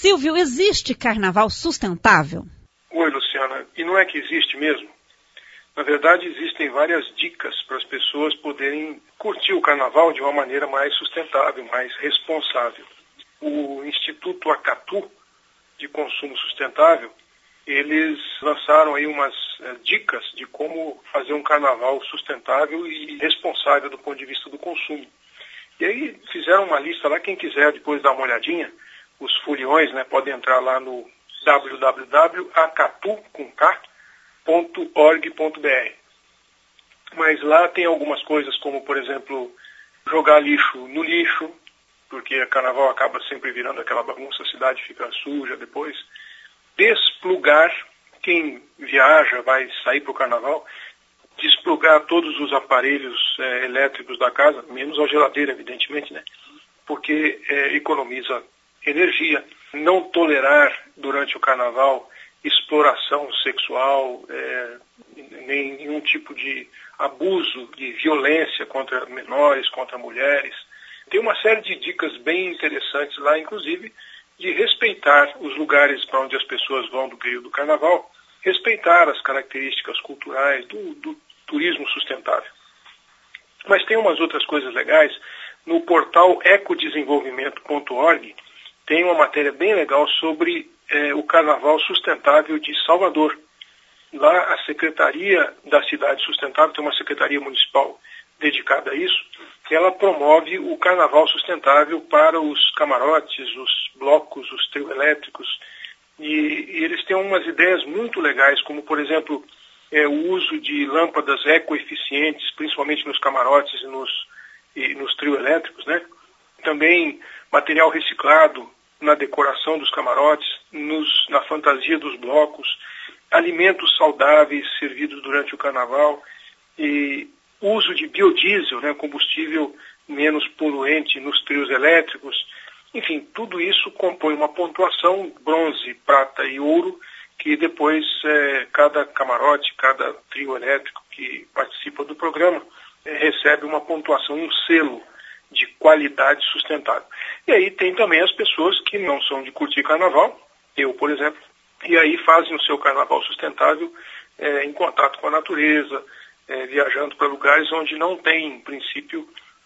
Silvio, existe carnaval sustentável? Oi, Luciana. E não é que existe mesmo? Na verdade, existem várias dicas para as pessoas poderem curtir o carnaval de uma maneira mais sustentável, mais responsável. O Instituto Acatu de Consumo Sustentável, eles lançaram aí umas dicas de como fazer um carnaval sustentável e responsável do ponto de vista do consumo. E aí fizeram uma lista lá, quem quiser depois dar uma olhadinha, os foliões, né, podem entrar lá no www.acatu.org.br. Mas lá tem algumas coisas como, por exemplo, jogar lixo no lixo, porque o carnaval acaba sempre virando aquela bagunça, a cidade fica suja depois. Desplugar, quem viaja, vai sair para o carnaval, desplugar todos os aparelhos elétricos da casa, menos a geladeira, evidentemente, né? Porque economiza energia. Não tolerar durante o carnaval exploração sexual, nenhum tipo de abuso, de violência contra menores, contra mulheres. Tem uma série de dicas bem interessantes lá, inclusive, de respeitar os lugares para onde as pessoas vão do período do carnaval, respeitar as características culturais do turismo sustentável. Mas tem umas outras coisas legais. No portal ecodesenvolvimento.org tem uma matéria bem legal sobre o Carnaval Sustentável de Salvador. Lá a Secretaria da Cidade Sustentável, tem uma secretaria municipal dedicada a isso, que ela promove o Carnaval Sustentável para os camarotes, os blocos, os trios elétricos. E eles têm umas ideias muito legais, como, por exemplo, o uso de lâmpadas ecoeficientes, principalmente nos camarotes e nos trios elétricos, né? Também material reciclado na decoração dos camarotes, na fantasia dos blocos, alimentos saudáveis servidos durante o carnaval e uso de biodiesel, né, combustível menos poluente nos trios elétricos. Enfim, tudo isso compõe uma pontuação bronze, prata e ouro, que depois cada camarote, cada trio elétrico que participa do programa recebe uma pontuação, um selo de qualidade sustentável. E aí tem também as pessoas que não são de curtir carnaval, eu, por exemplo, e aí fazem o seu carnaval sustentável em contato com a natureza, viajando para lugares onde não tem, em princípio,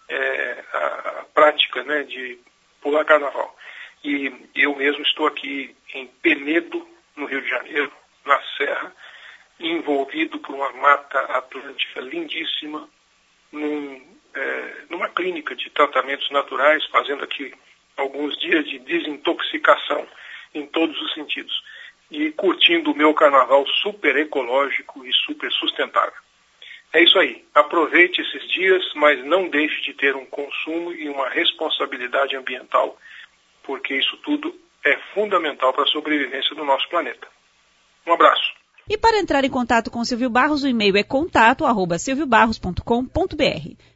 a prática, né, de pular carnaval. E eu mesmo estou aqui em Penedo, no Rio de Janeiro, na Serra, envolvido por uma mata atlântica lindíssima, numa clínica de tratamentos naturais, fazendo aqui alguns dias de desintoxicação em todos os sentidos. E curtindo o meu carnaval super ecológico e super sustentável. É isso aí. Aproveite esses dias, mas não deixe de ter um consumo e uma responsabilidade ambiental, porque isso tudo é fundamental para a sobrevivência do nosso planeta. Um abraço. E para entrar em contato com Silvio Barros, o e-mail é contato@silviobarros.com.br.